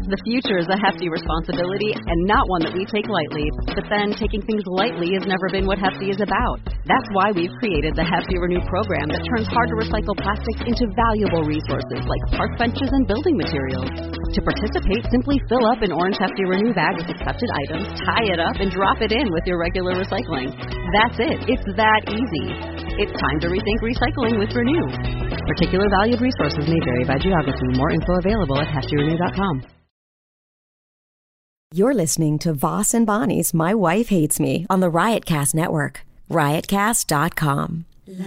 The future is a hefty responsibility and not one that we take lightly. But then taking things lightly has never been what Hefty is about. That's why we've created the Hefty Renew program that turns hard-to-recycle plastics into valuable resources like park benches and building materials. To participate, simply fill up an orange Hefty Renew bag with accepted items, tie it up, and drop it in with your regular recycling. That's it. It's that easy. It's time to rethink recycling with Renew. Particular valued resources may vary by geography. More info available at heftyrenew.com. You're listening to Voss and Bonnie's My Wife Hates Me on the Riotcast Network. Riotcast.com.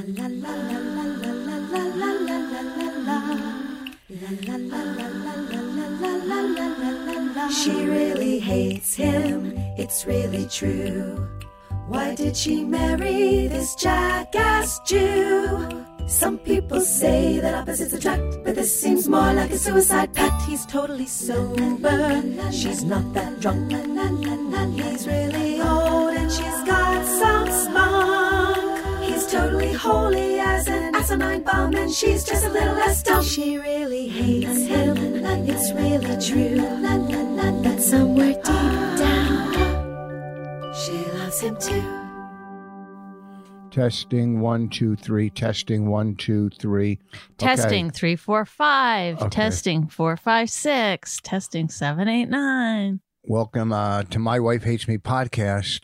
She really hates him, it's really true. Why did she marry this jackass Jew? Some people say that opposites attract, but this seems more like a suicide pact. He's totally sober, she's not that drunk. He's really old and she's got some spunk. He's totally holy as an asinine bomb, and she's just a little less dumb. She really hates him, it's really true. But somewhere deep down, she loves him too. Testing 1 2 3. Testing 1 2 3. Testing 3 4 5. Okay. Testing 4 5 6. Testing 7 8 9. Welcome to My Wife Hates Me podcast.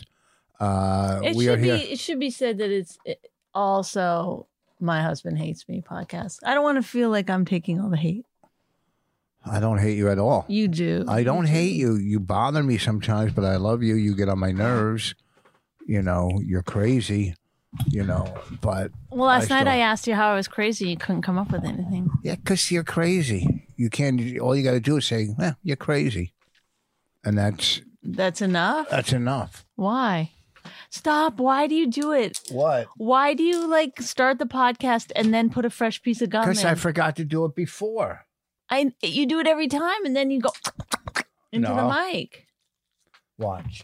It should be said that it's also My Husband Hates Me podcast. I don't want to feel like I'm taking all the hate. I don't hate you at all. You do. I don't hate you. You bother me sometimes, but I love you. You get on my nerves. You know, you're crazy. You know, but well, last night I asked you how I was crazy. You couldn't come up with anything. Yeah, because you're crazy. You can't. All you got to do is say, "You're crazy," and that's enough. That's enough. Why? Stop. Why do you do it? What? Why do you start the podcast and then put a fresh piece of gum in? Because I forgot to do it before. You do it every time, and then you go into the mic. Watch.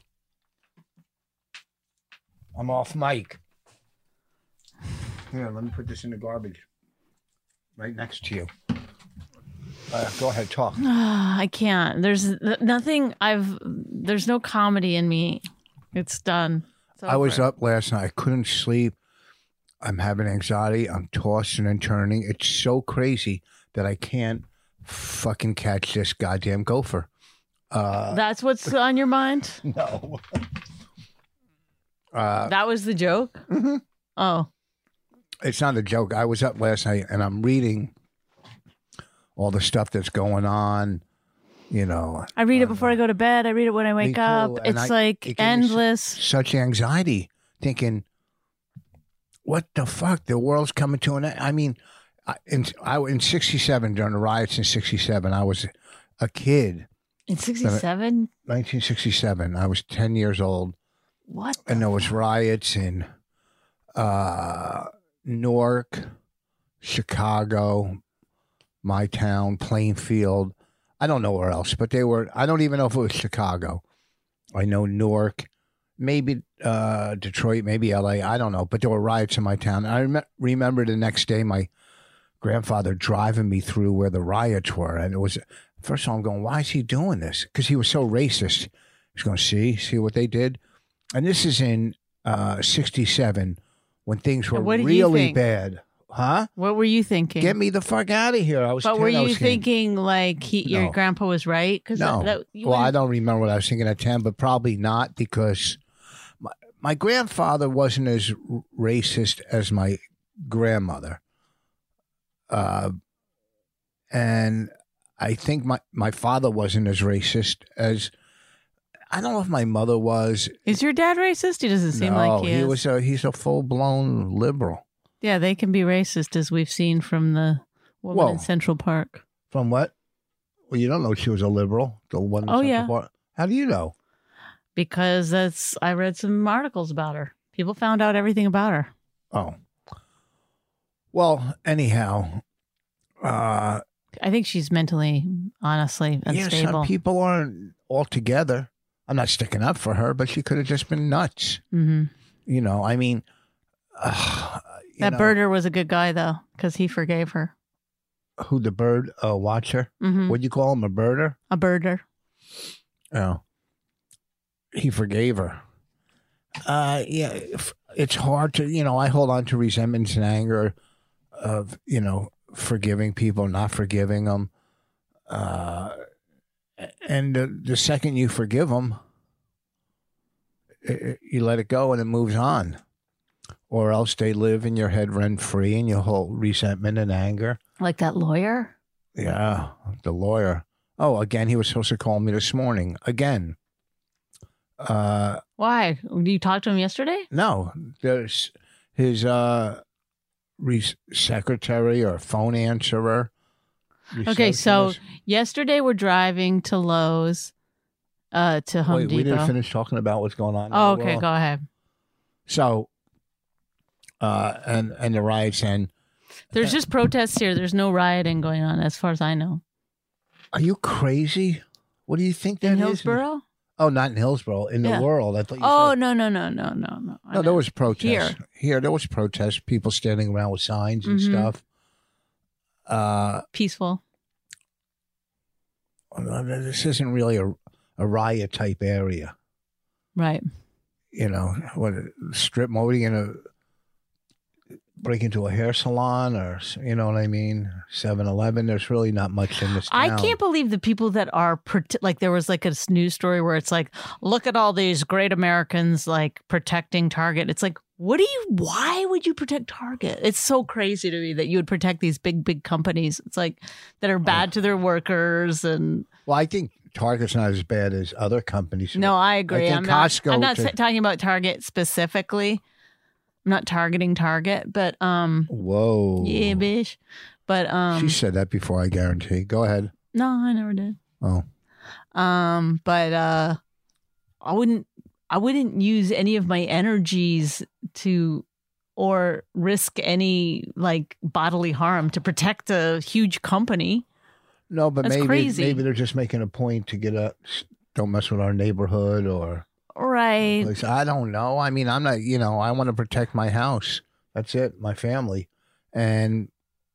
I'm off mic. Here, let me put this in the garbage. Right next to you. Go ahead, talk. I can't. There's nothing. There's no comedy in me. It's done. I was up last night. I couldn't sleep. I'm having anxiety. I'm tossing and turning. It's so crazy that I can't fucking catch this goddamn gopher. That's what's on your mind? No. That was the joke? Mm-hmm. Oh. It's not a joke. I was up last night and I'm reading all the stuff that's going on, you know. I read it before I go to bed. I read it when I wake up. It's it endless. Such anxiety, thinking, what the fuck? The world's coming to an end. I mean, in 67, during the riots in 67, I was a kid. In 67? 1967. I was 10 years old. What? And there was riots in Newark, Chicago, my town, Plainfield. I don't know where else, but they were. I don't even know if it was Chicago. I know Newark, maybe Detroit, maybe LA. I don't know, but there were riots in my town. And I remember the next day my grandfather driving me through where the riots were. And it was, first of all, I'm going, why is he doing this? Because he was so racist. He's going, see what they did? And this is in 67 when things were really bad. Huh? What were you thinking? Get me the fuck out of here. I was. But were you thinking your grandpa was right? No. I don't remember what I was thinking at 10, but probably not, because my grandfather wasn't as racist as my grandmother. And I think my father wasn't as racist as, I don't know if my mother was. Is your dad racist? He doesn't seem like he is. He's a full-blown liberal. Yeah, they can be racist, as we've seen from the woman in Central Park. From what? Well, you don't know she was a liberal. The one in Central Park. How do you know? Because I read some articles about her. People found out everything about her. Oh. Well, anyhow. I think she's mentally, honestly, unstable. Yeah, some people aren't all together. I'm not sticking up for her, but she could have just been nuts. Mm-hmm. You know, I mean. That Birder was a good guy, though, because he forgave her. who the bird watcher? Mm-hmm. What'd you call him? A birder? A birder. Oh. He forgave her. Yeah, it's hard to, I hold on to resentments and anger of, forgiving people, not forgiving them. And the second you forgive them, you let it go and it moves on. Or else they live in your head rent-free and you hold resentment and anger. Like that lawyer? Yeah, the lawyer. Oh, again, he was supposed to call me this morning. Again. Why? Did you talk to him yesterday? No. There's his secretary or phone answerer. Okay, so yesterday we're driving to Lowe's, to Home Depot. We didn't finish talking about what's going on. Oh, okay, go ahead. So, and the riots and there's just protests here. There's no rioting going on, as far as I know. Are you crazy? What do you think that is? In Hillsborough? Oh, not in Hillsborough. In the world. I thought you said. No. No, there was protests. Here, there was protests. People standing around with signs and stuff. Peaceful. This isn't really a riot type area. Right. What strip mall? Are you going to break into a hair salon or, you know what I mean? 7-Eleven. There's really not much in this town. I can't believe the people that are, like there was like a news story where it's like, look at all these great Americans like protecting Target. It's like, why would you protect Target? It's so crazy to me that you would protect these big companies. It's like that are bad to their workers. And well, I think Target's not as bad as other companies. No, I agree. I'm not talking about Target specifically. I'm not targeting Target, but whoa. Yeah, bitch. But she said that before, I guarantee. Go ahead. No, I never did. Oh. But I wouldn't use any of my energies or risk any like bodily harm to protect a huge company. No, but That's maybe crazy. Maybe they're just making a point to don't mess with our neighborhood or right. place. I don't know. I mean, I'm not, I want to protect my house. That's it, my family. And,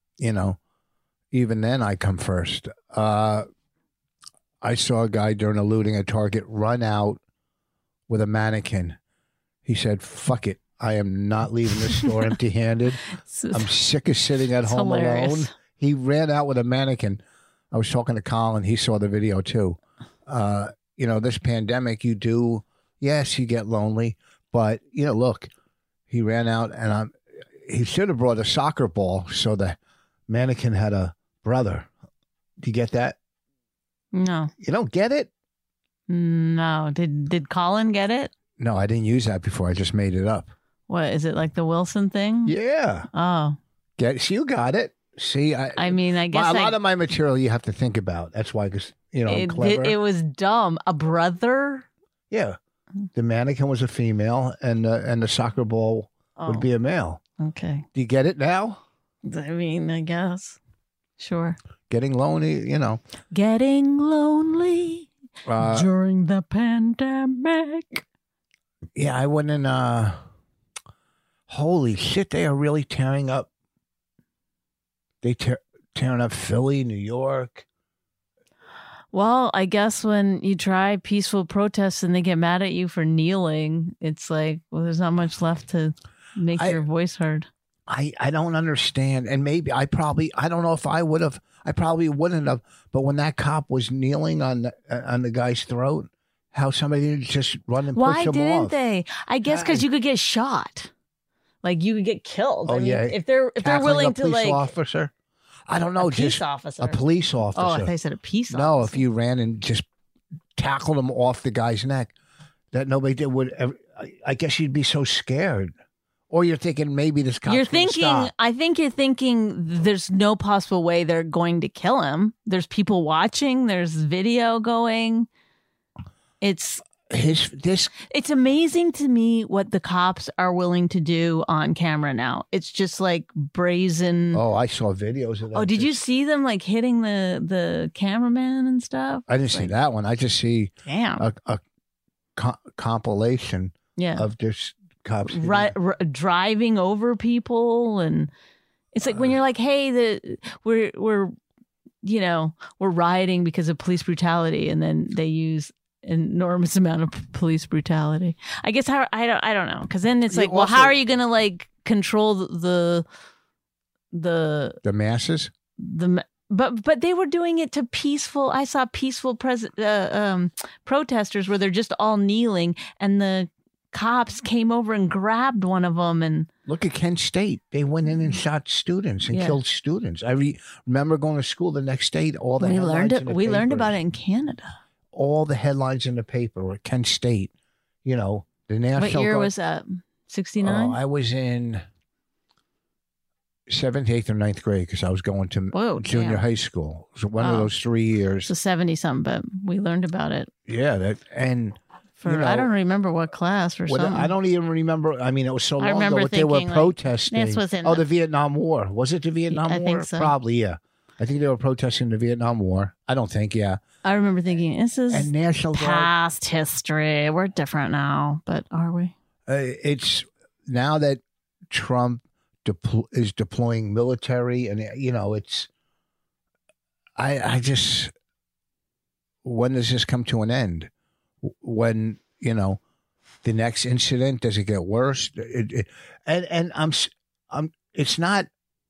even then I come first. I saw a guy during a looting at Target run out with a mannequin. He said, fuck it. I am not leaving this store empty-handed. I'm sick of sitting at home alone. He ran out with a mannequin. I was talking to Colin. He saw the video too. This pandemic, yes, you get lonely, but look, he ran out and he should have brought a soccer ball so the mannequin had a brother. Do you get that? No. You don't get it? No. Did Colin get it? No, I didn't use that before. I just made it up. What, is it like the Wilson thing? Yeah. Oh. You got it. See, I guess a lot of my material you have to think about. That's why, because, I'm clever. It was dumb. A brother? Yeah. The mannequin was a female and the soccer ball would be a male. Okay. Do you get it now? I guess. Sure. Getting lonely, Getting lonely during the pandemic. Yeah, I wouldn't. Holy shit, they are really tearing up. They tearing up Philly, New York. Well, I guess when you try peaceful protests and they get mad at you for kneeling, it's like, well, there's not much left to make your voice heard. I don't understand. And maybe I don't know if I would have. I probably wouldn't have. But when that cop was kneeling on the guy's throat, how somebody didn't just run and push him off. Why didn't they? I guess because you could get shot. Like you could get killed. Oh, yeah. If they're willing to police officer. I don't know. A police officer. A police officer. Oh, I thought you said a peace officer. No, if you ran and just tackled him off the guy's neck, that nobody did would ever. I guess you'd be so scared. Or you're thinking maybe this cop's gonna stop. I think you're thinking there's no possible way they're going to kill him. There's people watching. There's video going. It's amazing to me what the cops are willing to do on camera now. It's just like brazen. Oh, I saw videos of that. Oh, did you see them like hitting the cameraman and stuff? I didn't see that one. I just see a compilation of just cops driving over people, and It's like when you're like, hey, we're rioting because of police brutality, and then they use an enormous amount of police brutality. I guess I don't know, because then it's like, well, how are you going to like control the masses? But they were doing it to peaceful. I saw peaceful protesters where they're just all kneeling, and the cops came over and grabbed one of them. And look at Kent State. They went in and shot students and killed students. I remember going to school the next day. All the we learned about it in Canada. All the headlines in the paper were Kent State. You know, the National What year was that? 69? I was in 7th, 8th, or 9th grade because I was going to junior high school. So one of those 3 years. So 70-something, but we learned about it. Yeah, I don't remember what class or something. I don't even remember. I mean, it was so long ago what they were protesting. The Vietnam War. Was it the Vietnam War? I think so. Probably, yeah. I think they were protesting the Vietnam War. I don't think, yeah. I remember thinking, this is National past history. We're different now, but are we? It's now that Trump is deploying military, and it's. I just. When does this come to an end? When the next incident, does it get worse? And I'm. It's not.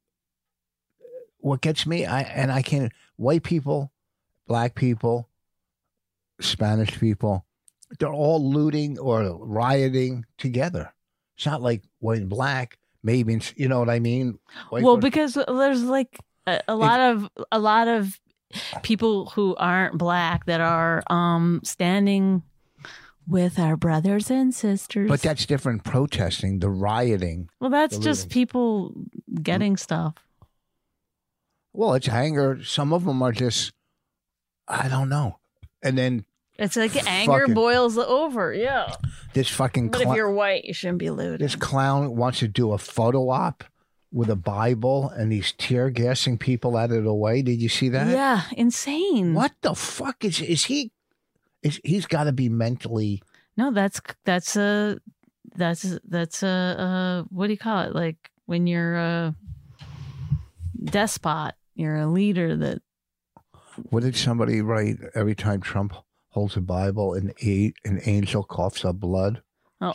What gets me, I can't. White people, black people, Spanish people, they're all looting or rioting together. It's not like white and black. Maybe you know what I mean. Because there's like a lot of people who aren't black that are standing with our brothers and sisters. But that's different. Protesting, the rioting. Well, that's just people getting stuff. Well, it's anger. Some of them are just, I don't know. And then it's like anger boils over. Yeah. This fucking But if you're white, you shouldn't be looting. This clown wants to do a photo op with a Bible, and he's tear gassing people out of the way. Did you see that? Yeah, insane. What the fuck is he? He's got to be mentally. No, that's a what do you call it? Like when you're a despot, you're a leader that. What did somebody write every time Trump holds a Bible and an angel coughs up blood? Oh.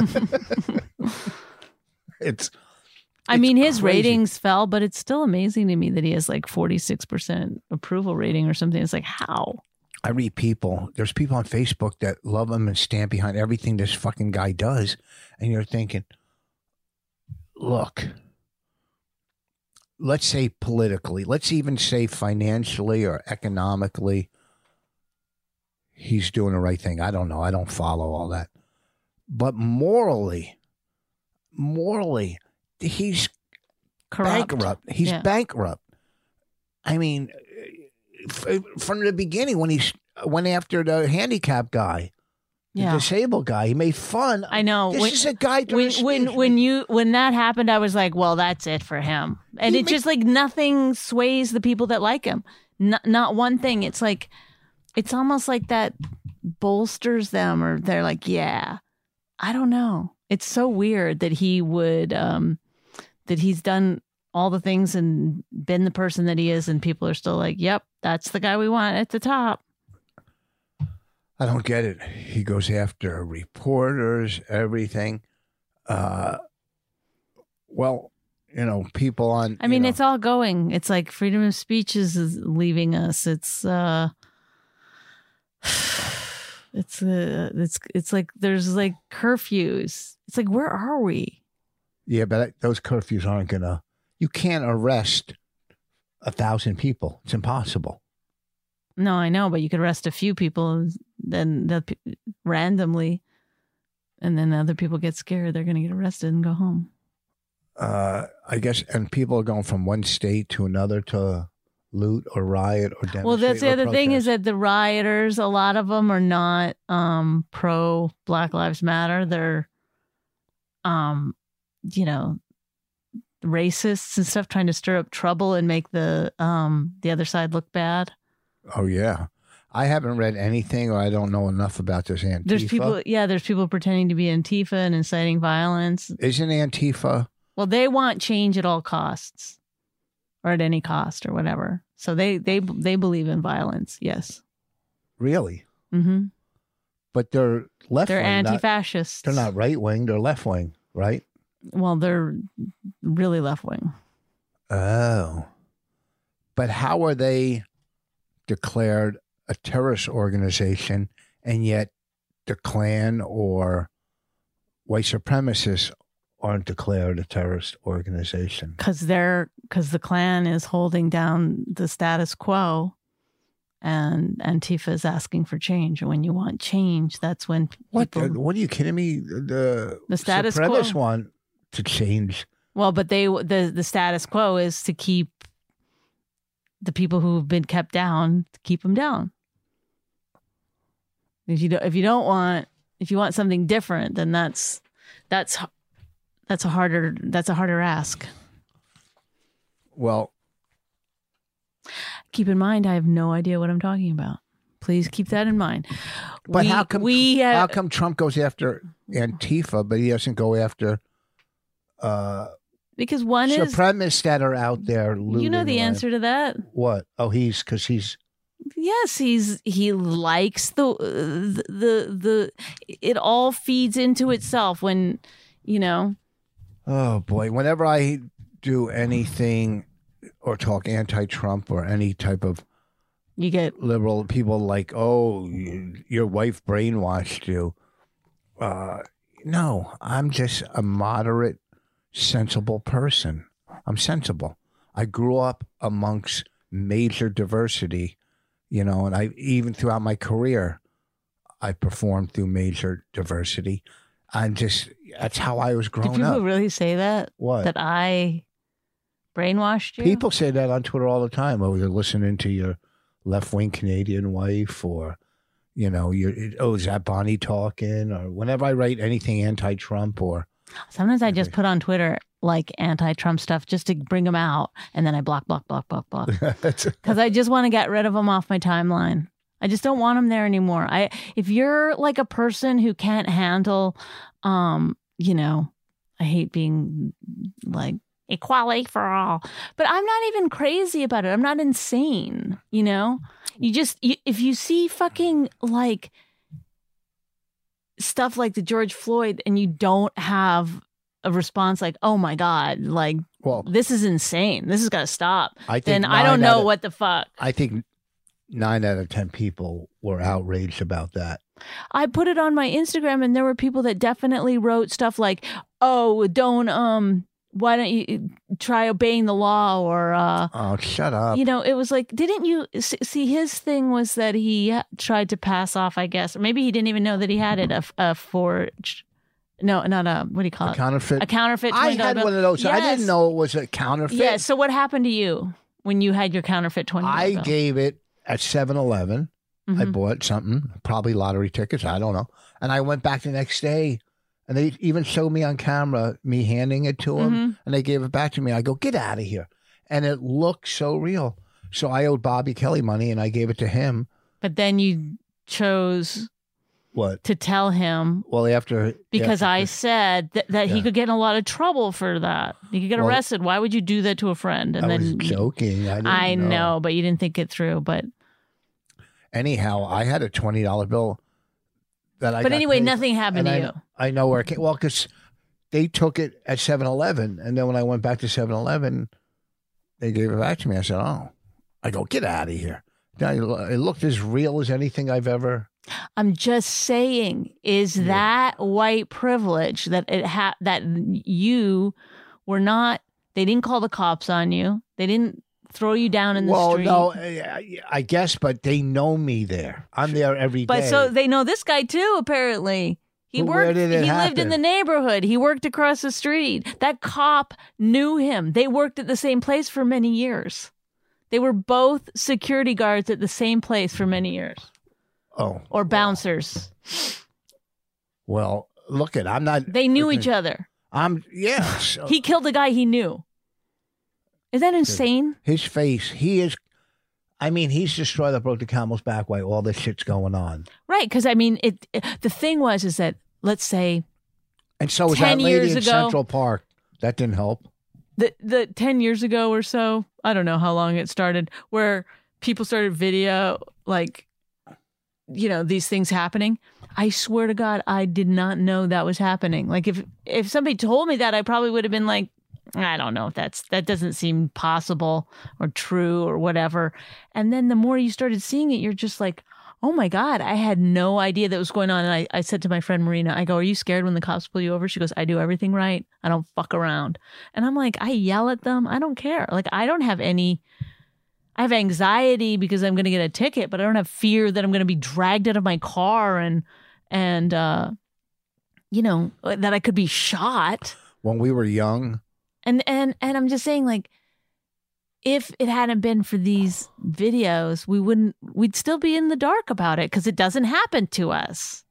It's his ratings fell, but it's still amazing to me that he has like 46% approval rating or something. It's like, how? I read there's people on Facebook that love him and stand behind everything this fucking guy does. And you're thinking, look, let's say politically, let's even say financially or economically, he's doing the right thing. I don't know. I don't follow all that. But morally, he's corrupt. Bankrupt. He's bankrupt. I mean, from the beginning, when he went after the handicapped guy, the disabled guy, he made fun. I know. This is a guy. When that happened, I was like, well, that's it for him. And it's just like nothing sways the people that like him. Not one thing. It's like, it's almost like that bolsters them, or they're like, yeah, I don't know. It's so weird that he would, that he's done all the things and been the person that he is, and people are still like, yep, that's the guy we want at the top. I don't get it. He goes after reporters, everything. Well, people on. I mean, it's all going. It's like freedom of speech is leaving us. It's like there's like curfews. It's like, where are we? Yeah, but those curfews aren't gonna. You can't arrest 1,000 people. It's impossible. No, I know, but you could arrest a few people, then randomly, and then other people get scared. They're going to get arrested and go home. I guess, and people are going from one state to another to loot or riot or demonstrate. Well, that's the other thing, is that the rioters, a lot of them are not pro Black Lives Matter. They're, racists and stuff, trying to stir up trouble and make the other side look bad. Oh yeah, I haven't read anything, or I don't know enough about this Antifa. There's people pretending to be Antifa and inciting violence. Isn't Antifa? Well, they want change at all costs. or at any cost or whatever. So they believe in violence. Yes. Really? Mm-hmm. But they're left. They're anti-fascists. They're not right wing. They're left wing, right? Well, they're really left wing. Oh. But how are they declared a terrorist organization, and yet the Klan or white supremacists aren't declared a terrorist organization? Because the Klan is holding down the status quo, and Antifa is asking for change. And when you want change, that's when people... What are you kidding me? The status supremacists quo want to change. Well, but the status quo is to keep the people who've been kept down, to keep them down. If you want something different, then that's a harder ask. Well, keep in mind, I have no idea what I'm talking about. Please keep that in mind. But how come Trump goes after Antifa, but he doesn't go after because one is supremacists that are out there looting? You know the answer to that? What? Oh, because he's yes, he likes the it all feeds into itself when, you know. Oh boy, whenever I do anything or talk anti-Trump or any type of you get liberal people like, oh, your wife brainwashed you. No, I'm just a moderate, sensible person. I'm sensible. I grew up amongst major diversity, you know, and I even throughout my career, I performed through major diversity. That's how I was growing up. Do people really say that? What? That I brainwashed you? People say that on Twitter all the time. Oh, you're listening to your left-wing Canadian wife, or, you know, is that Bonnie talking? Or whenever I write anything anti-Trump or... Sometimes I just put on Twitter like anti-Trump stuff just to bring them out, and then I block. Because I just want to get rid of them off my timeline. I just don't want them there anymore. If you're like a person who can't handle, you know, I hate being like equality for all, but I'm not even crazy about it. I'm not insane, you know? If you see fucking like stuff like the George Floyd and you don't have a response like, oh my God, like, well, this is insane, this has got to stop, then I don't know what the fuck. I think 9 out of 10 people were outraged about that. I put it on my Instagram and there were people that definitely wrote stuff like, oh, why don't you try obeying the law, or oh, shut up. You know, it was like, didn't you see his thing was that he tried to pass off, I guess, or maybe he didn't even know that he had it, a forged, no, not a, what do you call it? A counterfeit. I had bill. one of those. Yes. I didn't know it was a counterfeit. Yeah. So what happened to you when you had your counterfeit $20 I bill? gave it at 7-Eleven. Mm-hmm. I bought something, probably lottery tickets, I don't know. And I went back the next day, and they even showed me on camera, me handing it to them, and they gave it back to me. I go, get out of here. And it looked so real. So I owed Bobby Kelly money, and I gave it to him. But then you chose... What? To tell him. Well, because I said that he could get in a lot of trouble for that. He could get arrested. Why would you do that to a friend? And I was joking. I know, but you didn't think it through. But anyhow, I had a $20 bill that I. But anyway, paid, nothing happened to you. I know where it came. Well, because they took it at 7-Eleven, and then when I went back to 7-Eleven, they gave it back to me. I said, "Oh," I go, "Get out of here." It looked as real as anything I've ever. I'm just saying, is that white privilege that that you were not? They didn't call the cops on you. They didn't throw you down in the street. Well, no, I guess, but they know me there. I'm there every day. But so they know this guy too. Apparently, he worked. He lived in the neighborhood. He worked across the street. That cop knew him. They worked at the same place for many years. They were both security guards at the same place for many years. Oh. Or bouncers. Well, I'm not. They knew each other. Yes. He killed a guy he knew. Is that insane? His face, he's the straw that broke the camel's back while all this shit's going on. Right, because I mean, the thing is that, let's say, and so was that lady in Central Park. That didn't help. The 10 years ago or so, I don't know how long it started, where people started video, like, you know, these things happening. I swear to God, I did not know that was happening. Like, if somebody told me that, I probably would have been like, I don't know if that doesn't seem possible or true or whatever. And then the more you started seeing it, you're just like, oh my God, I had no idea that was going on. And I said to my friend Marina, I go, are you scared when the cops pull you over? She goes, I do everything right. I don't fuck around. And I'm like, I yell at them. I don't care. Like, I have anxiety because I'm going to get a ticket, but I don't have fear that I'm going to be dragged out of my car and you know, that I could be shot. When we were young. And I'm just saying, like, if it hadn't been for these videos, we'd still be in the dark about it because it doesn't happen to us.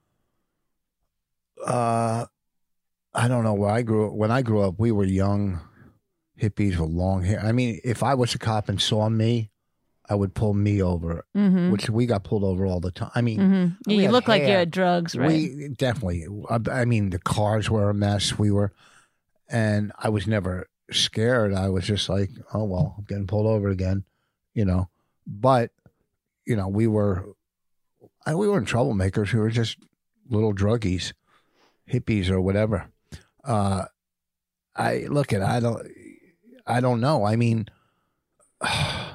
I don't know where I grew up. When I grew up, we were young hippies with long hair. I mean, if I was a cop and saw me, I would pull me over, which we got pulled over all the time. I mean, you look like you had drugs, right? We definitely. I mean, the cars were a mess. And I was never scared. I was just like, oh, well, I'm getting pulled over again, you know. But, you know, we weren't troublemakers. We were just little druggies, hippies or whatever. I don't know. I mean, I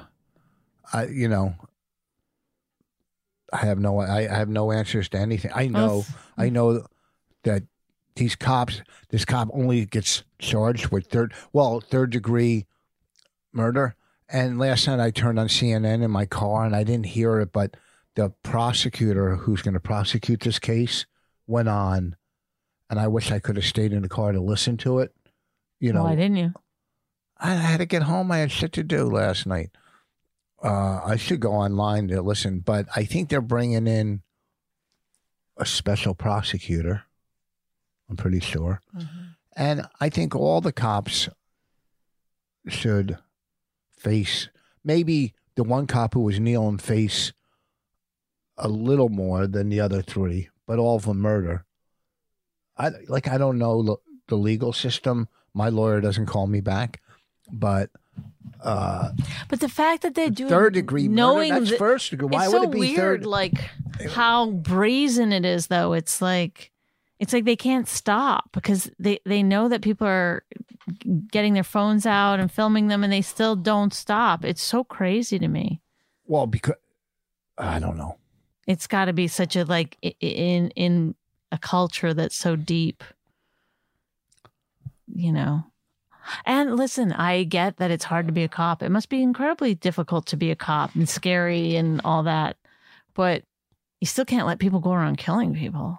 have no answers to anything. I know that this cop only gets charged with third degree murder. And last night I turned on CNN in my car and I didn't hear it, but the prosecutor who's going to prosecute this case went on, and I wish I could have stayed in the car to listen to it. You know, why didn't you? I had to get home. I had shit to do last night. I should go online to listen, but I think they're bringing in a special prosecutor. I'm pretty sure. And I think all the cops should face, maybe the one cop who was kneeling face a little more than the other three, but all for murder. I don't know the legal system. My lawyer doesn't call me back, but the fact that they do third degree knowing murder, that's first degree. Why would it be weird, third? Like how brazen it is, though. It's like they can't stop because they know that people are getting their phones out and filming them, and they still don't stop. It's so crazy to me. Well, because I don't know. It's got to be such a like in a culture that's so deep, you know. And listen, I get that it's hard to be a cop. It must be incredibly difficult to be a cop and scary and all that, but you still can't let people go around killing people.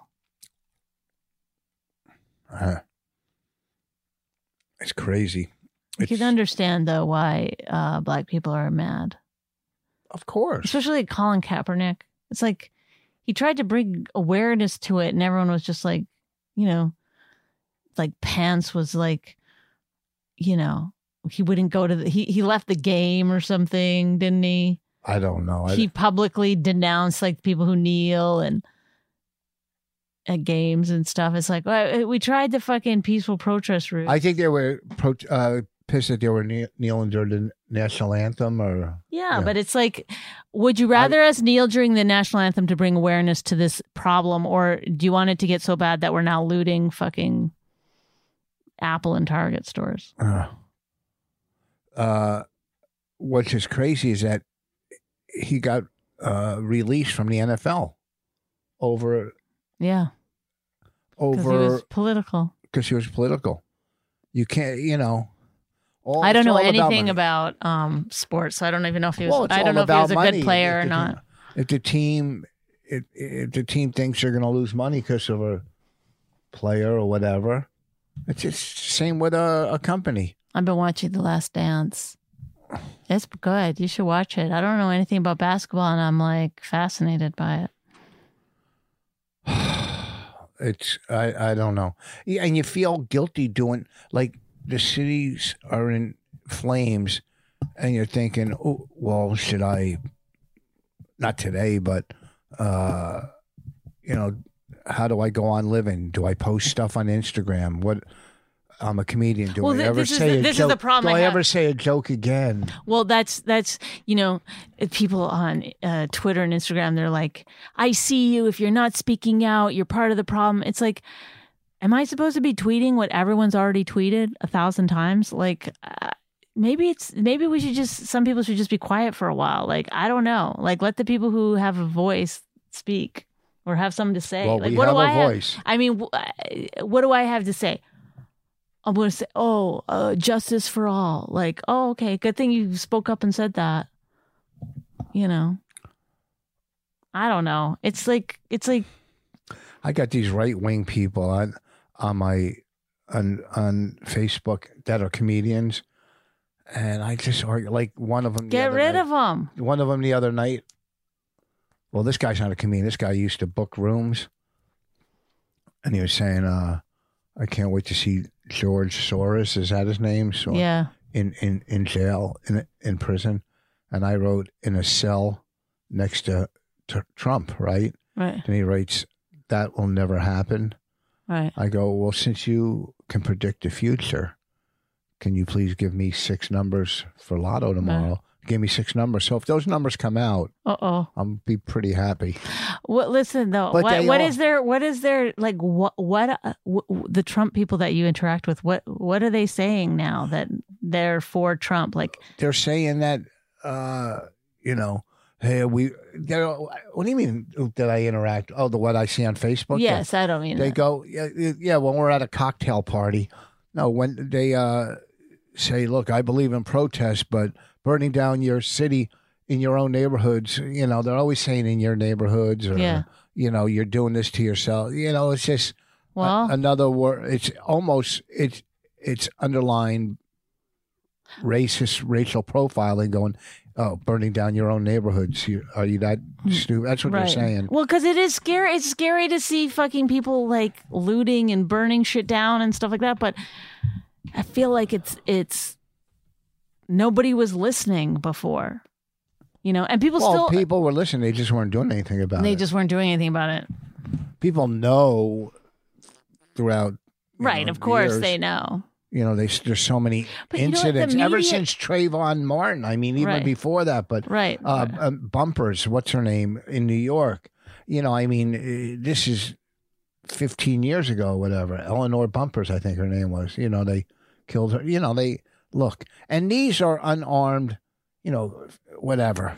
It's crazy. You can understand, though, why black people are mad. Of course. Especially Colin Kaepernick. It's like he tried to bring awareness to it, and everyone was just like, you know, like Pence was like, you know, he wouldn't go to he left the game or something, didn't he? I don't know. He publicly denounced like people who kneel and at games and stuff. It's like, well, we tried the fucking peaceful protest route. I think they were pissed that they were kneeling during the national anthem, or yeah, but it's like, would you rather us kneel during the national anthem to bring awareness to this problem, or do you want it to get so bad that we're now looting fucking Apple and Target stores? What's just crazy is that he got released from the NFL over. Yeah. Because he was political. Because he was political. You can't, you know. I don't know anything about sports, so I don't even know if he was. Well, I don't know if he was a money. good player or not. If the team thinks they're going to lose money because of a player or whatever, it's just the same with a company. I've been watching The Last Dance. It's good. You should watch it. I don't know anything about basketball, and I'm like fascinated by it. It's I don't know. Yeah, and you feel guilty doing, like, the cities are in flames, and you're thinking, oh, well, should I? Not today, but you know, how do I go on living? Do I post stuff on Instagram? What? I'm a comedian. Do Well, I ever this is say the- a this is joke? the problem Do I I have. ever say a joke again? Well, that's people on Twitter and Instagram. They're like, "I see you. If you're not speaking out, you're part of the problem." It's like, am I supposed to be tweeting what everyone's already tweeted 1,000 times? Like, maybe we should just. Some people should just be quiet for a while. Like, I don't know. Like, let the people who have a voice speak or have something to say. Well, like, we what have do a I have? voice. I mean, what do I have to say? I'm going to say, justice for all. Like, oh, okay, good thing you spoke up and said that. You know, I don't know. It's like I got these right wing people on Facebook that are comedians, and I just argue. Like one of them. get rid of them. One of them the other night. Well, this guy's not a comedian. This guy used to book rooms, and he was saying, "I can't wait to see George Soros." Is that his name? So Yeah. In jail, in prison, and I wrote in a cell next to Trump, right? Right. And he writes, "That will never happen." Right. I go, "Well, since you can predict the future, can you please give me 6 numbers for Lotto tomorrow?" Give me 6 numbers. So if those numbers come out, Uh-oh. I'll be pretty happy. Well, listen though. But What is there like what the Trump people that you interact with? What are they saying now that they're for Trump? Like, They're saying that, hey, what do you mean that I interact? Oh, what I see on Facebook? yes, I don't mean They that. go, yeah, when we're at a cocktail party. No, when they say, look, I believe in protest, but burning down your city in your own neighborhoods, they're always saying in your neighborhoods or, Yeah. You're doing this to yourself. It's just Well, another word. It's almost, it's underlying racist racial profiling going, oh, burning down your own neighborhoods. Are you that stupid? That's what they're saying. Well, because it is scary. It's scary to see fucking people like looting and burning shit down and stuff like that. But I feel like it's nobody was listening before, and People were listening. They just weren't doing anything about they it. just weren't doing anything about it. People know throughout. Right. the Of course years, they know. There's so many But you know what, the incidents ever media- since Trayvon Martin. I mean, even Right. before that, but Right. Bumpers, what's her name in New York? This is 15 years ago, whatever. Eleanor Bumpers, I think her name was. They killed her. They look, and these are unarmed. Whatever.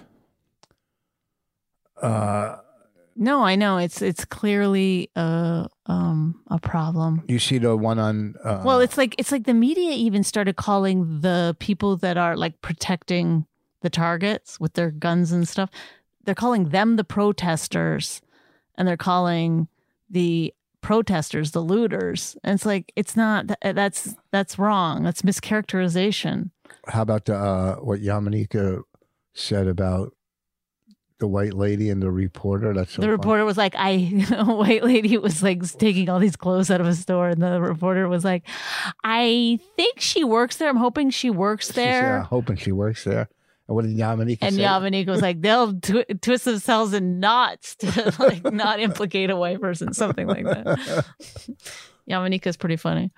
No, I know it's clearly a problem. You see the one on. Well, it's like the media even started calling the people that are like protecting the targets with their guns and stuff. They're calling them the protesters, and they're calling the protesters the looters. And it's like it's not. That's wrong. That's mischaracterization. How about what Yamanika said about the white lady and the reporter? That's so The reporter was like, a white lady was like taking all these clothes out of a store, and the reporter was like, I think she works there. I'm hoping she works there. hoping she works there. And what did Yamanika And say? Yamanika was like, they'll twist themselves in knots to like not implicate a white person, something like that. Yamanika's pretty funny.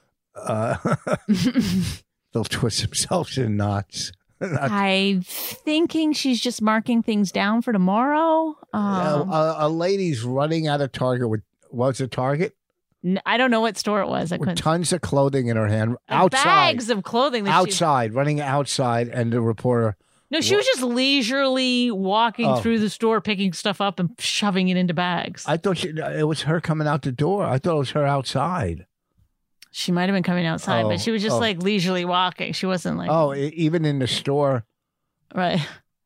They'll twist themselves in knots. I'm thinking she's just marking things down for tomorrow. A lady's running out of Target with, what's a Target? I don't know what store it was. I With couldn't. tons of clothing in her hand. Outside. Bags of clothing. Running outside. And the reporter, No, she was just leisurely walking Oh. through the store, picking stuff up and shoving it into bags. I thought it was her coming out the door. I thought it was her outside. She might have been coming outside, Oh, but she was just oh. like leisurely walking. She wasn't like, Even in the store. right.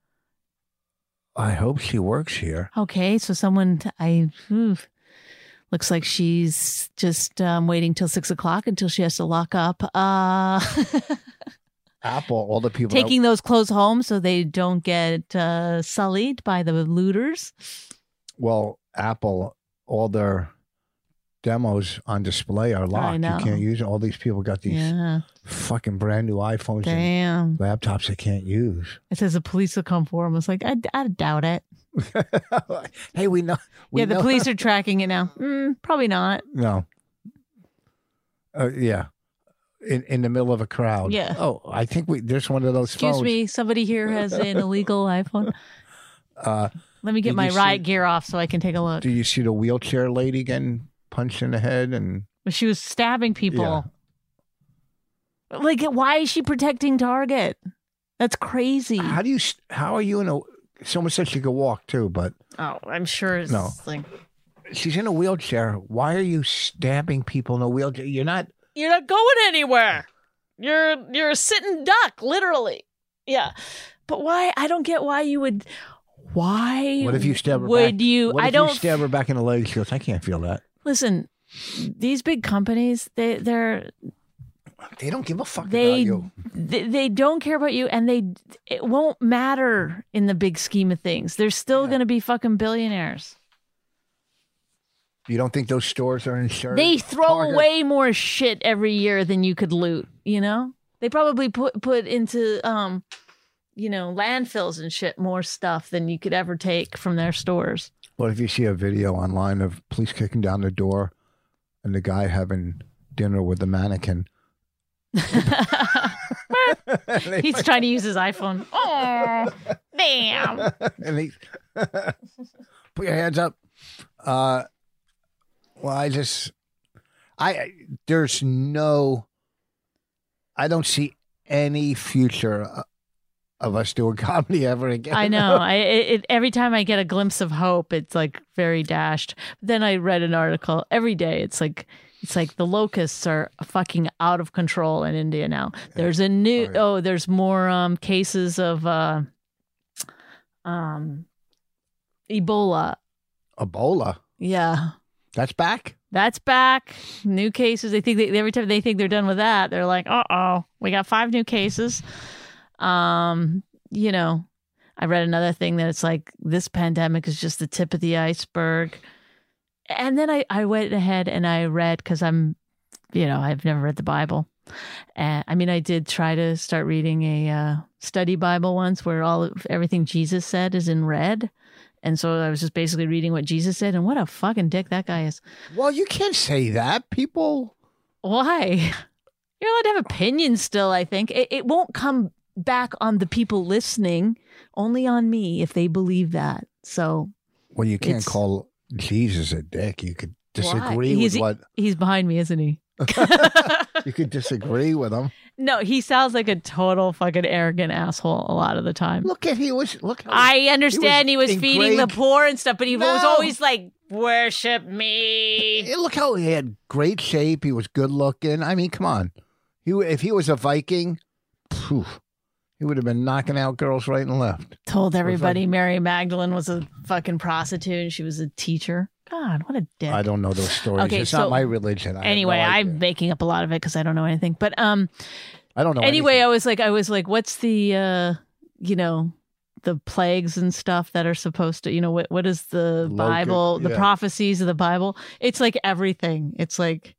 I hope she works here. Okay, so looks like she's just waiting till 6:00 until she has to lock up. Apple, all the people. Taking those clothes home so they don't get sullied by the looters. Apple, all their demos on display are locked. I know. You can't use it. All these people got these Yeah. fucking brand new iPhones Damn. and laptops they can't use. It says the police will come for him. It's like, I doubt it. Hey, we know. The police are tracking it now. Probably not. No. Yeah. in the middle of a crowd. Yeah. Oh, I think there's one of those Excuse phones. me, somebody here has an illegal iPhone. Let me get did my you see- riot gear off so I can take a look. Do you see the wheelchair lady getting punched in the head? And She was stabbing people. Like, why is she protecting Target? That's crazy. how are you in a? Someone said she could walk too, but Oh, I'm sure it's No. like she's in a wheelchair. Why are you stabbing people in a wheelchair? You're not. you're not going anywhere. You're a sitting duck, literally. Yeah. But why? I don't get why you would. Why? What if you stab her would back? you? What I if don't you stab her back in the leg? She goes, I can't feel that. listen. These big companies, They don't give a fuck they about you. they don't care about you, and it won't matter in the big scheme of things. They're still going to be fucking billionaires. You don't think those stores are insured? They throw Target? away more shit every year than you could loot, you know? They probably put into landfills and shit more stuff than you could ever take from their stores. What if you see a video online of police kicking down the door and the guy having dinner with the mannequin? He's trying to use his iPhone. Oh, damn. And he's put your hands up. Well, I don't see any future of us doing comedy ever again. I know. Every time I get a glimpse of hope, it's like very dashed. Then I read an article every day. It's like the locusts are fucking out of control in India now. There's a new there's more cases of Ebola. Ebola. Yeah. That's back? That's back. New cases. They think every time they think they're done with that, they're like, we got 5 new cases. I read another thing that it's like this pandemic is just the tip of the iceberg. And then I went ahead and I read, because I've never read the Bible. And I did try to start reading a study Bible once where everything Jesus said is in red. And so I was just basically reading what Jesus said, and what a fucking dick that guy is. Well, you can't say that. People. Why? You're allowed to have opinions still, I think. It won't come back on the people listening, only on me if they believe that. So. Well, you can't call Jesus a dick. You could disagree Why? with what. He's behind me, isn't he? You could disagree with him. No, he sounds like a total fucking arrogant asshole a lot of the time. Look. I understand he was feeding the poor and stuff, but he was No. always like, worship me. Look how he had great shape. He was good looking. I mean, come on. If he was a Viking, he would have been knocking out girls right and left. Told everybody Mary Magdalene was a fucking prostitute and she was a teacher. God, what a dick. I don't know those stories. Okay, it's so- not my religion. I have Anyway, no idea. I'm making up a lot of it because I don't know anything. But I don't know. anyway, anything. I was like, what's the the plagues and stuff that are supposed to, what is the Bible, the prophecies of the Bible? It's like everything. It's like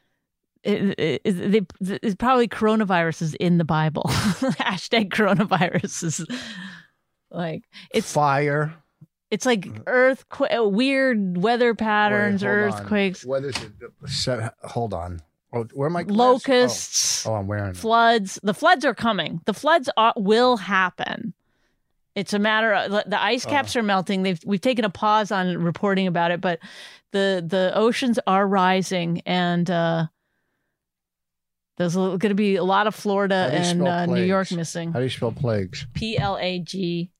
it's probably coronavirus is in the Bible. Hashtag coronavirus is like it's fire. It's like weird weather patterns, Wait, hold on. earthquakes, What is it? Hold on. Oh, where am I? locusts, Oh, I'm wearing it. floods. The floods are coming. The floods will happen. It's a matter of the ice caps are melting. We've taken a pause on reporting about it, but the oceans are rising, and there's going to be a lot of Florida How do you and spell New York plagues? missing. How do you spell plagues? Plagues.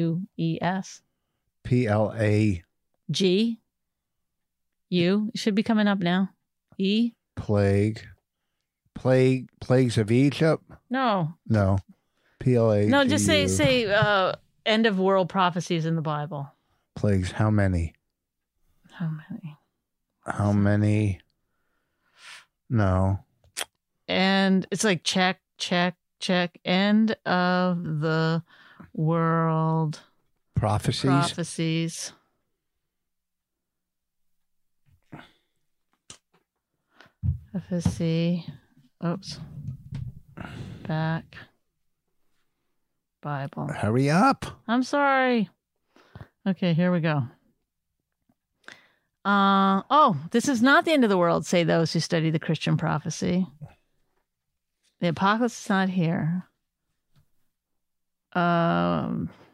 PLA. G. U. It should be coming up now. E. Plagues of Egypt. No. PLA. No, just say end of world prophecies in the Bible. Plagues. How many? How many? No. And it's like check. End of the world Prophecies. Prophecy. Oops. Back. Bible. Hurry up. I'm sorry. Okay, here we go. This is not the end of the world, say those who study the Christian prophecy. The apocalypse is not here. I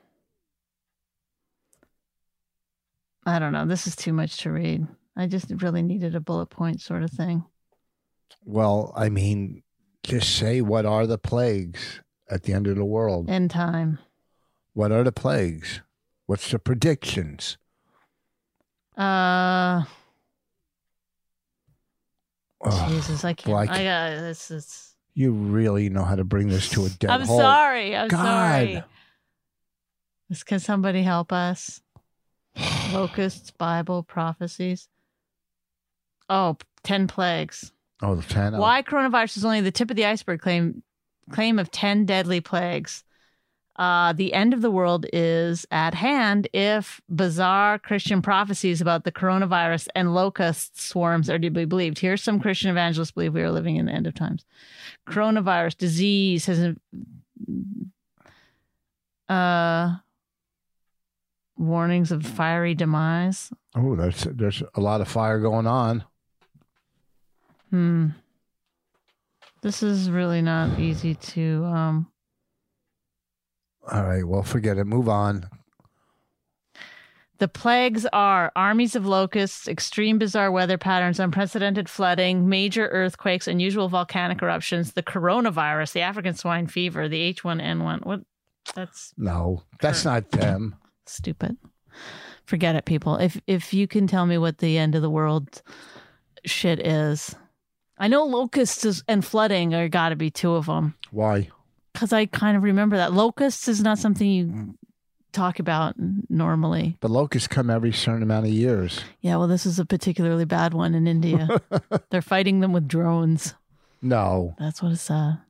don't know. This is too much to read. I just really needed a bullet point sort of thing. Well, I mean, just say what are the plagues at the end of the world? End time. What are the plagues? What's the predictions? Jesus, I can't. Like, I got this. Is. You really know how to bring this to a dead I'm halt. sorry. I'm God. sorry. Can somebody help us? Locusts, Bible, prophecies. Oh, 10 plagues. Oh, the 10. Why coronavirus is only the tip of the iceberg claim of 10 deadly plagues. The end of the world is at hand if bizarre Christian prophecies about the coronavirus and locust swarms are to be believed. Here's some Christian evangelists believe we are living in the end of times. Coronavirus disease has warnings of fiery demise. Oh, there's a lot of fire going on. This is really not easy to All right, well, forget it. Move on. The plagues are armies of locusts, extreme bizarre weather patterns, unprecedented flooding, major earthquakes, unusual volcanic eruptions, the coronavirus, the African swine fever, the H1N1. What? That's not them. Stupid. Forget it, people. If you can tell me what the end of the world shit is. I know locusts and flooding are got to be two of them. Why? Because I kind of remember that. Locusts is not something you talk about normally. But locusts come every certain amount of years. Yeah, well, this is a particularly bad one in India. They're fighting them with drones. No. That's what it's The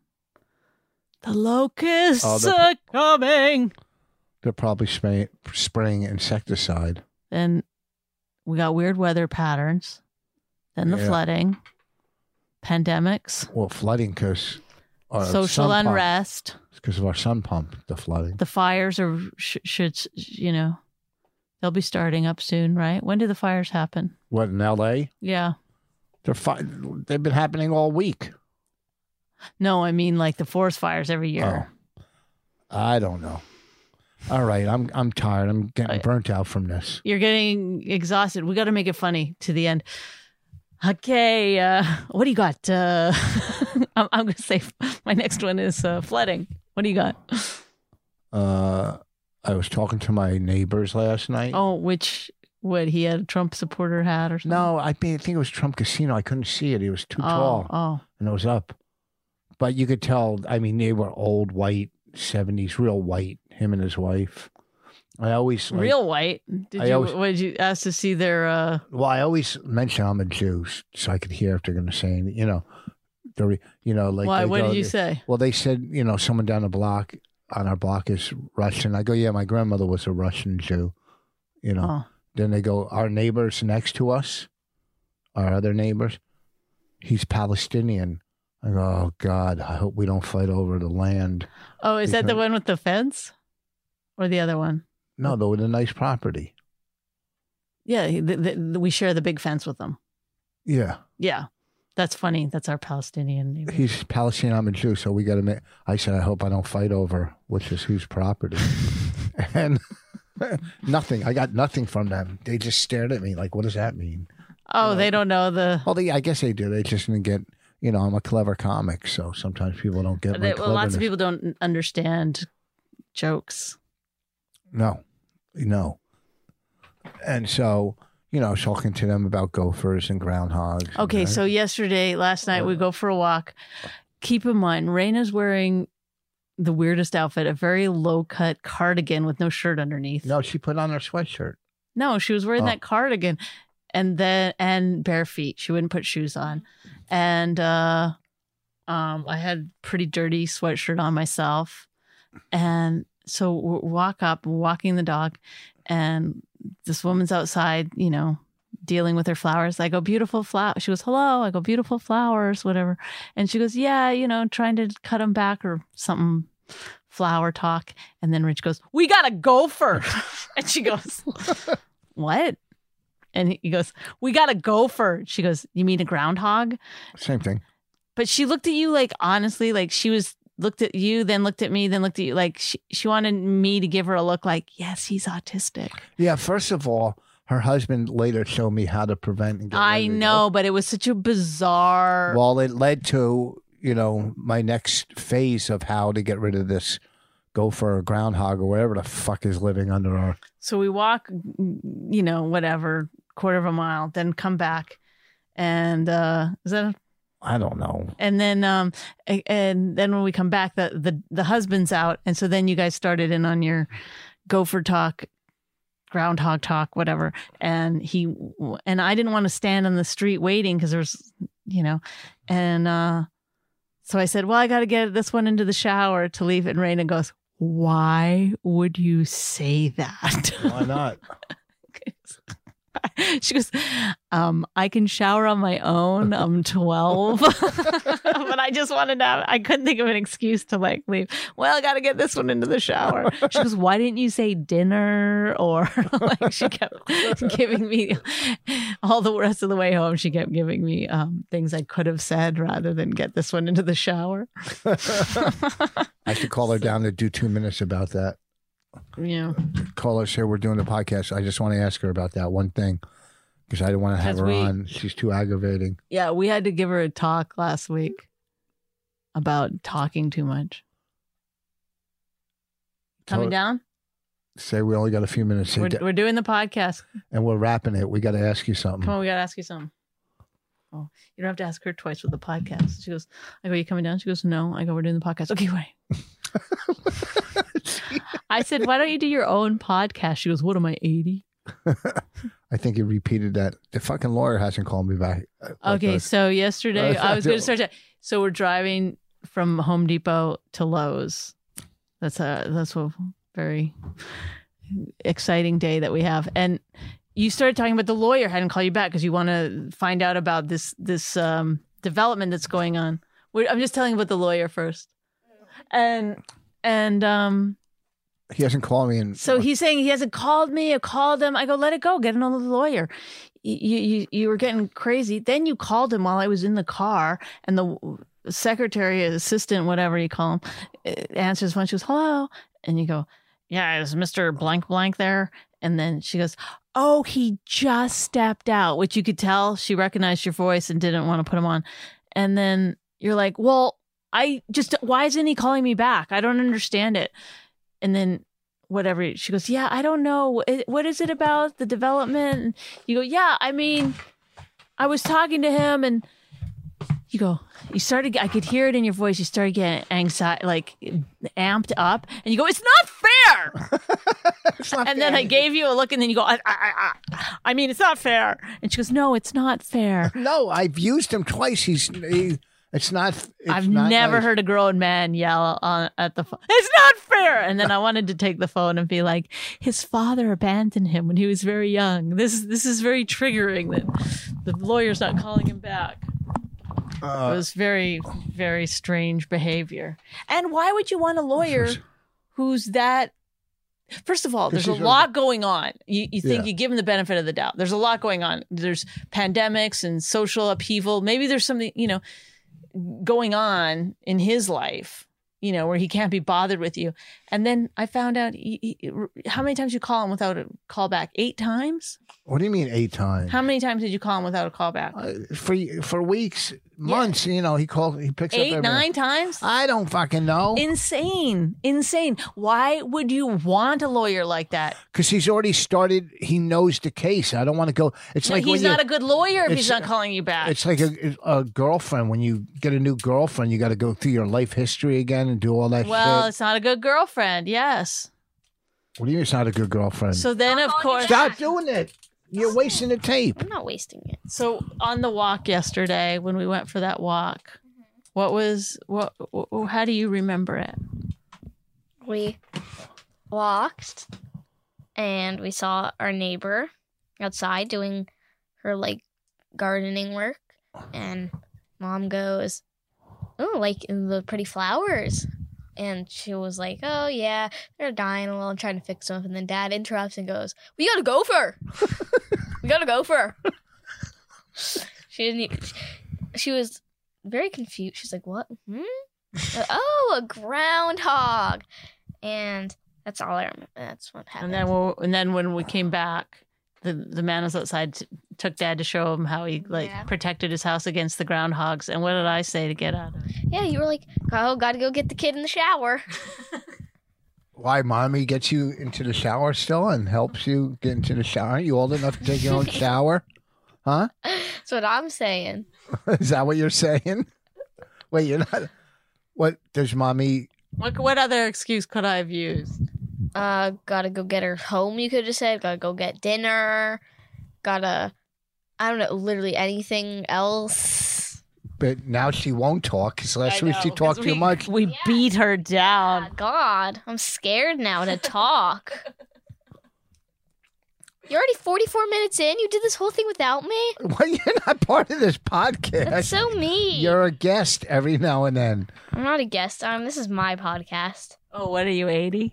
locusts are coming. They're probably spraying insecticide. Then we got weird weather patterns. Then the flooding. Pandemics. Well, flooding because... social unrest. It's because of our sun pump, the flooding. The fires are should they'll be starting up soon, right? When do the fires happen? What, in L.A.? Yeah. They've been happening all week. No, I mean like the forest fires every year. Oh. I don't know. All right, I'm tired. I'm getting burnt out from this. You're getting exhausted. We got to make it funny to the end. Okay, what do you got? I'm going to say my next one is flooding. What do you got? I was talking to my neighbors last night. Oh, what, he had a Trump supporter hat or something? No, I think it was Trump Casino. I couldn't see it. He was too tall. Oh. And it was up. But you could tell, I mean, they were old, white, 70s, real white, him and his wife. I always real white. Did you ask to see their? Well, I always mention I'm a Jew, so I could hear if they're going to say anything. Like. Why? What did you say? Well, they said someone down the block on our block is Russian. I go, yeah, my grandmother was a Russian Jew. Then they go, our neighbors next to us, our other neighbors, he's Palestinian. I go, oh God, I hope we don't fight over the land. Oh, is that the one with the fence, or the other one? No, though, with a nice property. Yeah, we share the big fence with them. Yeah. Yeah. That's funny. That's our Palestinian neighbor. He's Palestinian, I'm a Jew, so we got to make... I said, I hope I don't fight over which is whose property. And nothing. I got nothing from them. They just stared at me like, what does that mean? Oh, they don't know the... Well, I guess they do. They just didn't get... I'm a clever comic, so sometimes people don't get my cleverness. Lots of people don't understand jokes. No. And so, I was talking to them about gophers and groundhogs. Okay, so last night, we go for a walk. Keep in mind, Raina's wearing the weirdest outfit, a very low-cut cardigan with no shirt underneath. No, she put on her sweatshirt. No, she was wearing that cardigan and bare feet. She wouldn't put shoes on. And I had pretty dirty sweatshirt on myself. And so we walk up, we're walking the dog, and this woman's outside, dealing with her flowers. I go, beautiful flower. She goes, hello. I go, beautiful flowers, whatever. And she goes, yeah, trying to cut them back or something, flower talk. And then Rich goes, we got a gopher. And she goes, what? And he goes, we got a gopher. She goes, you mean a groundhog? Same thing. But she looked at you like, honestly, like she was looked at you, then looked at me, then looked at you. Like she wanted me to give her a look like, yes, he's autistic. Yeah, first of all, her husband later showed me how to prevent and get I rid of it. know, but it was such a bizarre. Well, it led to, my next phase of how to get rid of this gopher or groundhog or whatever the fuck is living under our. So we walk, whatever, quarter of a mile, then come back. And is that I don't know. And then when we come back, the husband's out, and so then you guys started in on your gopher talk, groundhog talk, whatever. And I didn't want to stand on the street waiting because there's, and so I said, well, I got to get this one into the shower to leave it. And Raina goes, why would you say that? Why not? She goes, I can shower on my own. I'm 12. But I just wanted to I couldn't think of an excuse to leave. Well, I got to get this one into the shower. She goes, why didn't you say dinner? Or she kept giving me all the rest of the way home. She kept giving me things I could have said rather than get this one into the shower. I should call her down to do 2 minutes about that. Yeah. Call her, say we're doing the podcast. I just want to ask her about that one thing because I didn't want to have her on. She's too aggravating. Yeah, we had to give her a talk last week about talking too much. Coming down? Say we only got a few minutes. We're doing the podcast. And we're wrapping it. We got to ask you something. Come on, we got to ask you something. Oh, you don't have to ask her twice with the podcast. She goes, I go, you coming down? She goes, no. I go, we're doing the podcast. Okay, wait. I said, why don't you do your own podcast? She goes, what am I, 80? I think he repeated that. The fucking lawyer hasn't called me back. Okay, so yesterday I was going to start. So we're driving from Home Depot to Lowe's. That's a very exciting day that we have. And you started talking about the lawyer hadn't called you back because you want to find out about this development that's going on. I'm just telling you about the lawyer first. And he hasn't called me. So he's saying he hasn't called me or called him. I go, let it go. Get another lawyer. You were getting crazy. Then you called him while I was in the car, and the secretary, assistant, whatever you call him, answers when she goes, hello. And you go, yeah, is Mr. Blank Blank there? And then she goes, oh, he just stepped out, which you could tell she recognized your voice and didn't want to put him on. And then you're like, well, why isn't he calling me back? I don't understand it. And then whatever, she goes, yeah, I don't know. What is it about the development? And you go, yeah, I mean, I was talking to him and I could hear it in your voice. You started getting anxiety, like amped up, and you go, it's not fair. It's not and fair. then I gave you a look, and then you go, I mean, it's not fair. And she goes, no, it's not fair. No, I've used him twice. It's not. I've never heard a grown man yell at the phone, it's not fair. And then I wanted to take the phone and be like, his father abandoned him when he was very young. This is very triggering that the lawyer's not calling him back. It was very, very strange behavior. And why would you want a lawyer who's that? First of all, there's a lot going on. You think you give him the benefit of the doubt. There's a lot going on. There's pandemics and social upheaval. Maybe there's something, going on in his life, where he can't be bothered with you. And then I found out how many times you call him without a call back? 8 times? What do you mean 8 times? How many times did you call him without a call back? For weeks, months, he picks up 8, 9 times? I don't fucking know. Insane. Why would you want a lawyer like that? Because he's already started. He knows the case. I don't want to go. It's like he's not a good lawyer if he's not calling you back. It's like a girlfriend. When you get a new girlfriend, you got to go through your life history again and do all that shit. Well, it's not a good girlfriend. Yes. What do you mean it's not a good girlfriend? So then, of course... Stop doing it. You're wasting the tape. I'm not wasting it. So on the walk yesterday, when we went for that walk, how do you remember it? We walked and we saw our neighbor outside doing her gardening work, and Mom goes, oh, the pretty flowers. And she was like, oh, yeah, they're dying a little. I'm trying to fix them. And then Dad interrupts and goes, we got to go for her. We got to go for her. She didn't even... She was very confused. She's like, what? Oh, a groundhog. And that's all I remember. That's what happened. And then when we came back, the man was outside, took Dad to show him how he protected his house against the groundhogs. And what did I say to get out of it? Yeah, you were like, oh, got to go get the kid in the shower. Why, Mommy gets you into the shower still and helps you get into the shower? Aren't you old enough to take your own shower? Huh? That's what I'm saying. Is that what you're saying? Wait, you're not. What does Mommy? What other excuse could I have used? Gotta go get her home, you could have said. Gotta go get dinner. Gotta, I don't know, literally anything else. But now she won't talk because last week she talked too much. We beat her down. Oh, God, I'm scared now to talk. You're already 44 minutes in. You did this whole thing without me? Well, you're not part of this podcast. That's so mean. You're a guest every now and then. I'm not a guest. This is my podcast. Oh, what are you, 80?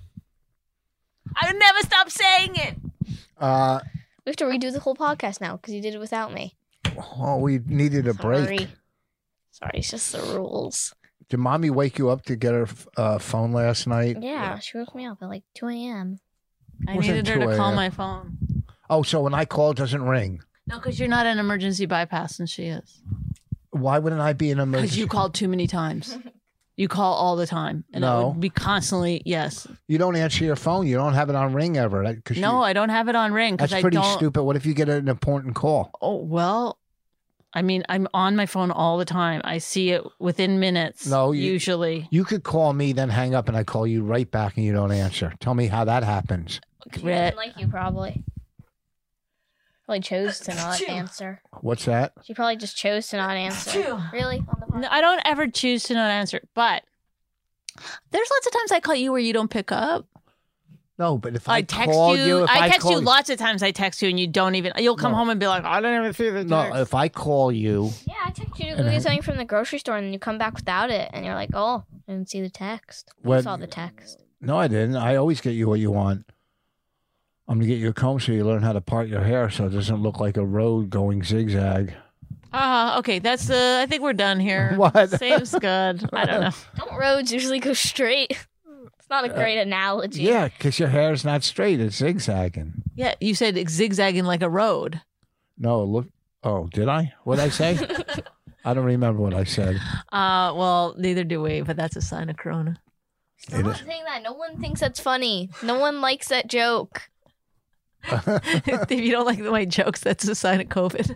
I would never stop saying it. We have to redo the whole podcast now because you did it without me. Oh, we needed a break. Sorry, it's just the rules. Did Mommy wake you up to get her phone last night? Yeah, she woke me up at like 2 a.m. I needed her to call my phone. Oh, so when I call, it doesn't ring? No, because you're not an emergency bypass and she is. Why wouldn't I be an emergency? Because you called too many times. You call all the time. And it would be constantly, yes. You don't answer your phone. You don't have it on ring ever. No, I don't have it on ring. That's pretty stupid. What if you get an important call? Oh, well, I mean, I'm on my phone all the time. I see it within minutes, usually. You could call me, then hang up, and I call you right back and you don't answer. Tell me how that happens. She didn't like you, probably. Probably chose to not answer. What's that? She probably just chose to not answer. Really? No, I don't ever choose to not answer, but there's lots of times I call you where you don't pick up. No, but if I text you, I text you lots of times. I text you and you don't even. You'll come home and be like, I don't even see the text. No, if I call you. Yeah, I text you to go get something from the grocery store and then you come back without it and you're like, oh, I didn't see the text. I saw the text. No, I didn't. I always get you what you want. I'm going to get you a comb so you learn how to part your hair so it doesn't look like a road going zigzag. Okay. That's I think we're done here. What? Seems good. I don't know. Don't roads usually go straight? It's not a great analogy. Yeah, because your hair is not straight. It's zigzagging. Yeah, you said it's zigzagging like a road. No, look. Oh, did I? What did I say? I don't remember what I said. Well, neither do we, but that's a sign of Corona. Stop saying that. No one thinks that's funny. No one likes that joke. If you don't like my jokes, that's a sign of COVID.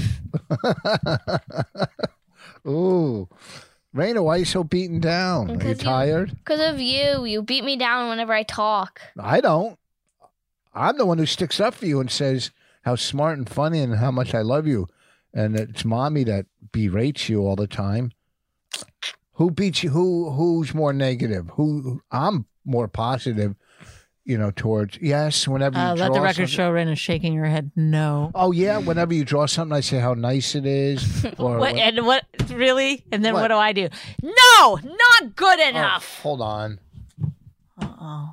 Ooh. Raina, why are you so beaten down? Are you tired? Because of you. You beat me down whenever I talk. I don't. I'm the one who sticks up for you and says how smart and funny and how much I love you. And it's Mommy that berates you all the time. Who beats you? Who's more negative? I'm more positive. Towards, yes, whenever you draw let the record something. show Raina's shaking her head no. Oh, yeah, whenever you draw something, I say how nice it is. Or what, really? And then what do I do? No, not good enough. Hold on. Uh-oh.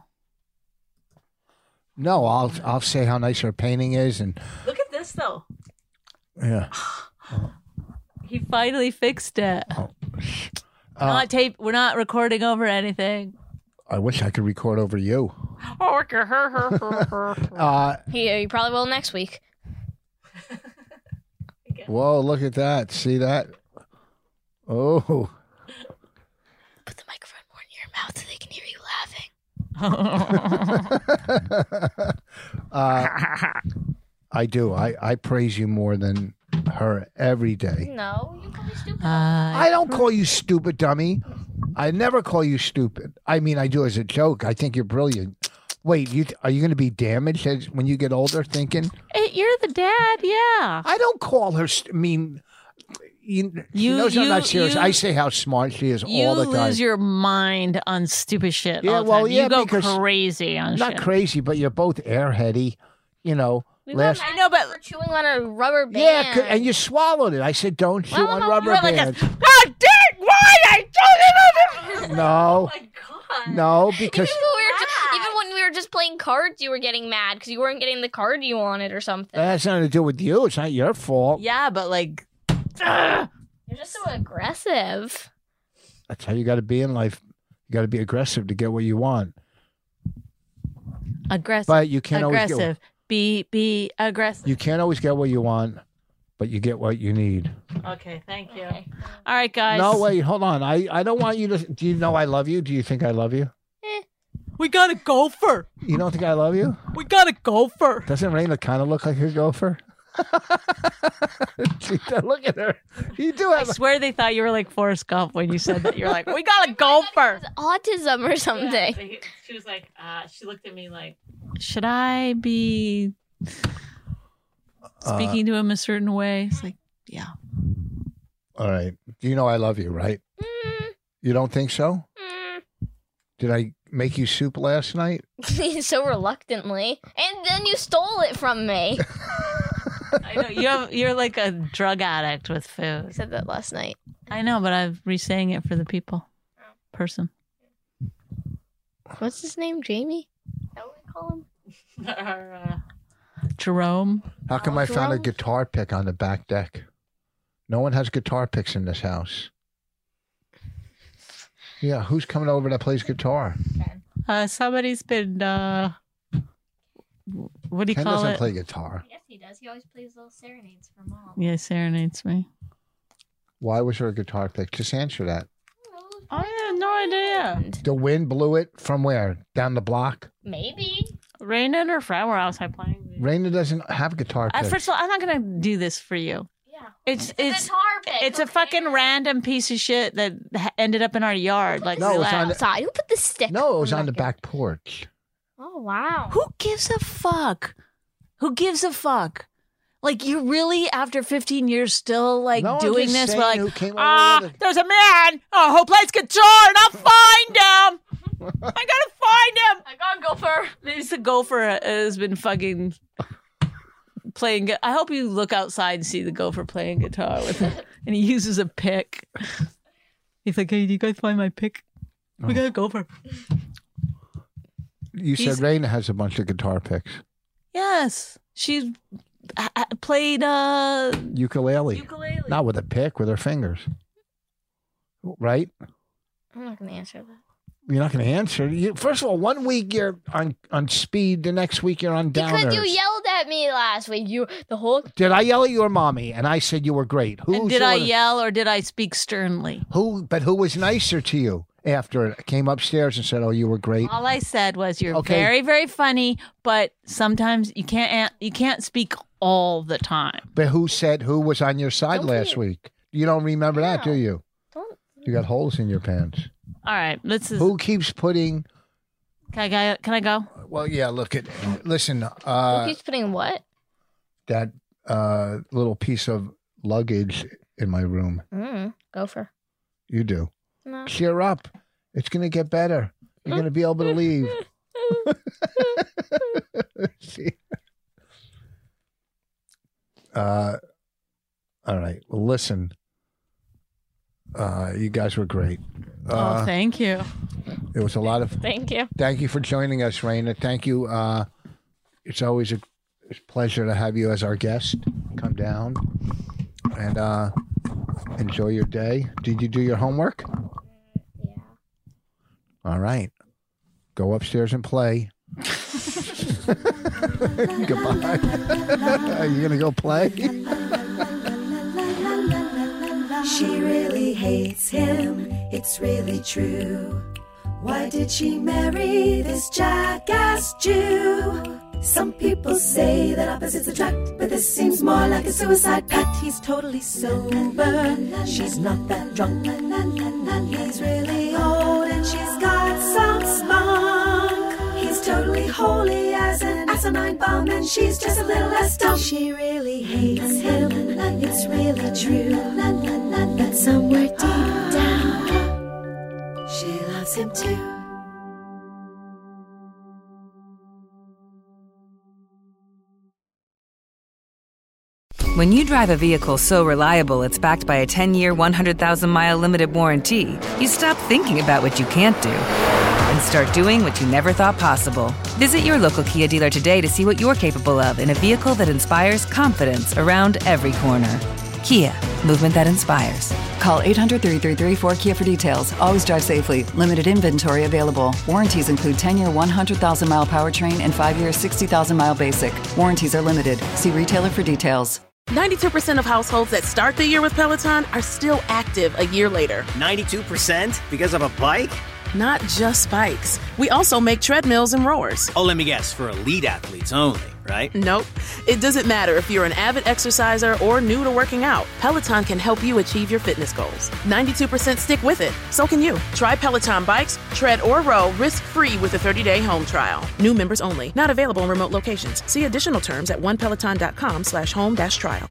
No, I'll say how nice her painting is. And look at this, though. Yeah. He finally fixed it. Not tape. We're not recording over anything. I wish I could record over you. You probably will next week. Whoa, look at that. See that? Oh. Put the microphone more in your mouth so they can hear you laughing. I do. I praise you more than her every day. No, you call me stupid. I don't call you stupid, dummy. I never call you stupid. I mean, I do as a joke. I think you're brilliant. Wait, are you going to be damaged when you get older thinking? You're the dad, yeah. I don't call her, she knows I'm not serious. I say how smart she is all the time. You lose your mind on stupid shit all the time. You go crazy on shit. Not crazy, but you're both airheady, I know, but we're chewing on a rubber band. Yeah, and you swallowed it. I said, don't chew on rubber bands. God damn, why I told you? No. Oh my God. No, because even when we were just playing cards, you were getting mad because you weren't getting the card you wanted or something. that has nothing to do with you. It's not your fault. Yeah, but You're just so aggressive. That's how you got to be in life. You got to be aggressive to get what you want. Aggressive. But you can't always aggressive. Be aggressive. You can't always get what you want, but you get what you need. Okay, thank you. Okay. All right, guys. No, wait, hold on. I don't want you to. Do you know I love you? Do you think I love you? We got a gopher. You don't think I love you? We got a gopher. Doesn't Raina kind of look like a gopher? Look at her. You do I have. swear they thought you were like Forrest Gump when you said that. You're like, we got a gopher. Autism or something. Yeah, she was like, she looked at me like, should I be speaking to him a certain way? It's like, yeah. All right. Do you know I love you, right? You don't think so? Did I make you soup last night? So reluctantly. And then you stole it from me. I know you're like a drug addict with food. I said that last night. I know, but I'm re-saying it for the person. What's his name? Jamie? Is that what we call him? Jerome. How come I found a Jerome? guitar pick on the back deck? No one has guitar picks in this house. Yeah, who's coming over that plays guitar? Somebody's been what do you Ken call doesn't it? play guitar. Yes, he does. He always plays little serenades for Mom. Yeah, serenades me. Why was there a guitar pick? Just answer that. I have no idea. The wind blew it from where? Down the block? Maybe. Raina and her friend were outside playing. Raina doesn't have guitar picks. First of all, I'm not gonna do this for you. Yeah. It's guitar pick. it's a fucking random piece of shit that ended up in our yard. Like, No, it's relax. on the- Outside. Who put the stick? No, it was on the back back porch. there? Oh, wow. Who gives a fuck? Who gives a fuck? Like, you really, after 15 years, still like No, I'm doing just this? saying We're like, who came over with it. there's a man who plays guitar, and I'll find him. I gotta find him. I got gopher. There's a gopher has been fucking playing. I hope you look outside and see the gopher playing guitar with him, and he uses a pick. He's like, "Hey, do you guys find my pick? We got a gopher." You said Raina has a bunch of guitar picks. Yes, she played Ukulele. ukulele. Not with a pick, with her fingers. Right? I'm not going to answer that. You're not going to answer. First of all, 1 week you're on speed, the next week you're on downers. Because you yelled at me last week. Did I yell at your mommy? And I said you were great. And did I yell or did I speak sternly? But who was nicer to you after it? Came upstairs and said, "Oh, you were great." All I said was, "You're Okay. very, very funny, but sometimes you can't speak all the time." But who was on your side Don't last be- week? You don't remember that, do you? Don't. You got holes in your pants. All right, Who keeps putting? Can I go? Well, yeah. Listen. Who keeps putting what? That little piece of luggage in my room. Gopher. You do. No. Cheer up. It's going to get better. You're going to be able to leave. See? All right. Well, listen. You guys were great. Thank you. It was a lot of. Thank you. Thank you for joining us, Raina. Thank you. It's always a pleasure to have you as our guest. Come down and enjoy your day. Did you do your homework? Yeah. All right. Go upstairs and play. Goodbye. Are you going to go play? She really hates him, it's really true. Why did she marry this jackass Jew? Some people say that opposites attract, but this seems more like a suicide pact. He's totally sober, she's not that drunk. He's really old and she's got some spunk. He's totally holy as an asinine bomb, and she's just a little less dumb. She really hates him, it's really true. But somewhere deep down, she loves him too. When you drive a vehicle so reliable it's backed by a 10-year, 100,000-mile limited warranty, you stop thinking about what you can't do and start doing what you never thought possible. Visit your local Kia dealer today to see what you're capable of in a vehicle that inspires confidence around every corner. Kia, movement that inspires. Call 800-333-4KIA for details. Always drive safely. Limited inventory available. Warranties include 10-year 100,000-mile powertrain and 5-year 60,000-mile basic. Warranties are limited. See retailer for details. 92% of households that start the year with Peloton are still active a year later. 92% because of a bike? Not just bikes. We also make treadmills and rowers. Oh, let me guess, for elite athletes only, right? Nope. It doesn't matter if you're an avid exerciser or new to working out. Peloton can help you achieve your fitness goals. 92% stick with it. So can you. Try Peloton bikes, tread, or row risk-free with a 30-day home trial. New members only. Not available in remote locations. See additional terms at onepeloton.com/home-trial.